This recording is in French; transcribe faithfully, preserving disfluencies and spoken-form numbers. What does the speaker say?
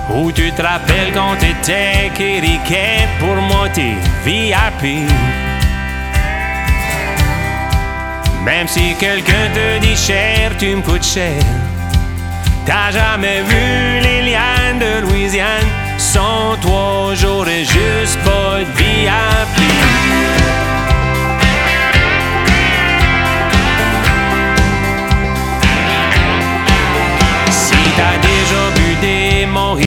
Où tu te rappelles quand t'étais Kiriket, pour moi t'es V I P. Même si quelqu'un te dit cher, tu me coûtes cher. T'as jamais vu les liens